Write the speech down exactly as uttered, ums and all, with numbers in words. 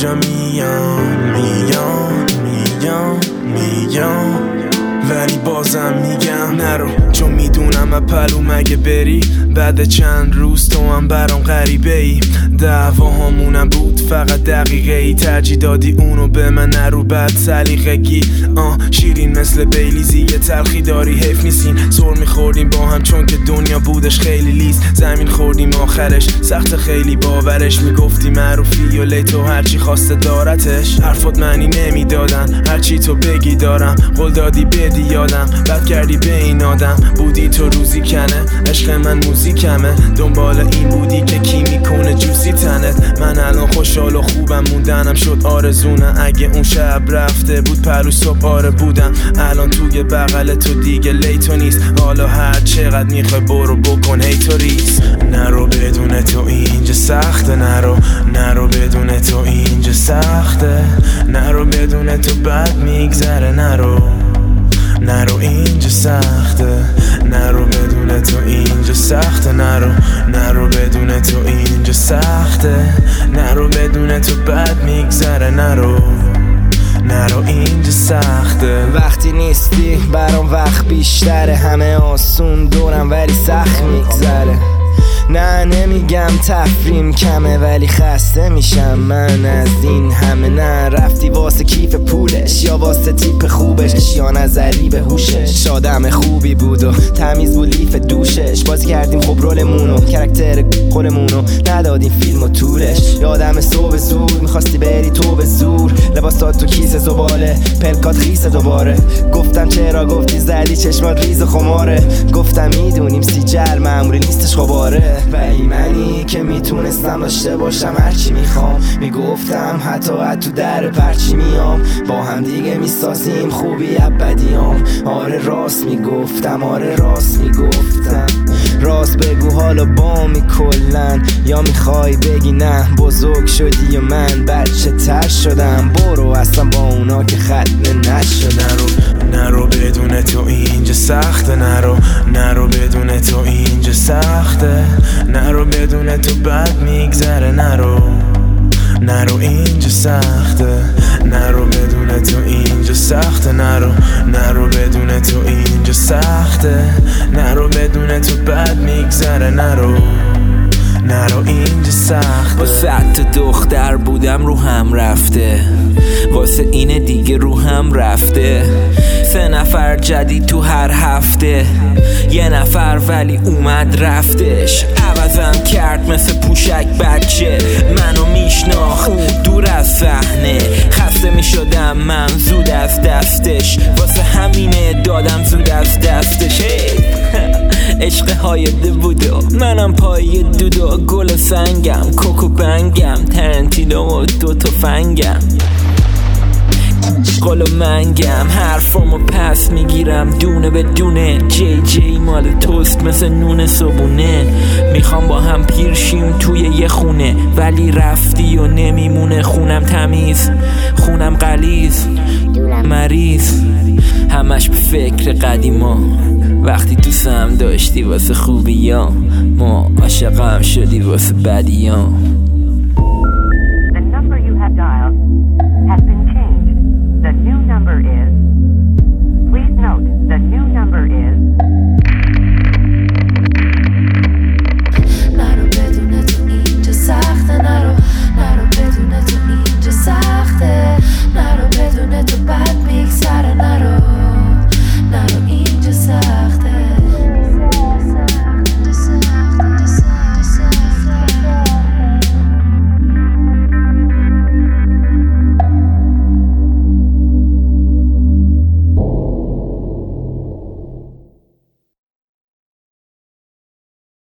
کجا میام میام میام میام ولی بازم میگم نرو، چون میدونم اپلو مگه بری بعد چند روز تو هم برام غریبه ای. دعوا همونم بود فقط دقیقه ای، ترجیح دادی اونو به من نرو بعد سلیقگی. آه شیرین مثل بیلیزی یه تلخی داری حیف نیستین، سر میخوردیم با هم چون که دنیا بودش خیلی لیز. زمین خوردیم آخرش سخت خیلی باورش، میگفتی معروفی و لیتو هرچی خواسته دارتش. حرفات معنی نمیدادن هرچی تو بگی دارم، قول دادی بدی یادم بد کردی به این آدم. بودی تو روزی کنه عشق من موزیکمه، دنبال این بودی که کی میکنه جوسی تنت. من الان خوشحال و خوبم موندنم شد آرزونه، اگه اون شب رفته بود پرو صبح آره بودم. الان توی بغل تو دیگه لیتو نیست، حالا هر چقدر میخوای برو بکن هی تو ریس. نرو بدون تو اینجا سخته، نرو نرو بدون تو اینجا سخته، نرو بدون تو بد میگذره، نرو نرو اینجا سخته، نرو بدون تو اینجا سخته، نرو نرو بدون تو اینجا سخته، نرو بدون تو بد میگذره، نرو نرو اینجا سخته. وقتی نیستی برام وقت بیشتره، همه آسون دورم ولی سخت میگذره. نه نمیگم تفریم کمه ولی خسته میشم من از این همه. نه رفتی واسه کیف پولش یا واسه تیپ خوبش، یا نظری به هوشش. آدم خوبی بود و تمیز بود لیف دوشش، بازی کردیم خب رولمونو کرکتر خودمونو، ندادیم فیلم و طولش. یادم صبح زود میخواستی بری تو به زور، لباسات تو کیسه زباله پلکات خیسه دوباره. گفتم چرا گفتی زدی چشمات ریز و خماره، گفتم میدونیم سیجل معمولی نیستش خباره. ولی منی که میتونستم داشته باشم هرچی میخوام، میگفتم حتی حتی تو در پرچی میام، با هم دیگه میسازیم خوبی ابدیام. آره راست میگفتم آره راست میگفتم، راست بگو حالا با می کلن، یا میخوای بگی نه بزرگ شدی و من بچه تر شدم. برو اصلا با اونا که ختنه نشد. نرو نرو بدون تو اینجا سخته، نرو نرو بدون تو اینجا سخته، نرو بدون تو بد میگذره، نرو نرو اینجا سخته، نرو بدون تو اینجا سخته، نرو نرو بدون تو اینجا سخته، نرو بدون تو بد میگذره، نرو نرو اینجا سخته. واسه تا دختر بودم رو هم رفته، واسه اینه دیگه رو هم رفته. سه نفر جدید تو هر هفته، یه نفر ولی اومد رفتش. عوضم کرد مثل پوشک بچه، منو میشناخت دور از صحنه. خسته میشدم من زود از دستش، واسه همینه دادم زود از دستش. عشق هایده بودو منم پای دودو، گل سنگم کوکو بنگم ترنتینو و دو تفنگم. قلو منگم حرفامو پس میگیرم دونه به دونه، جی جی مال توست مثل نون صبونه. میخوام با هم پیرشیم توی یه خونه، ولی رفتی و نمیمونه خونم تمیز، خونم غلیظ مریض. همش به فکر قدیما، وقتی دوستم داشتی واسه خوبیام، ما عاشقم شدی واسه بدیام.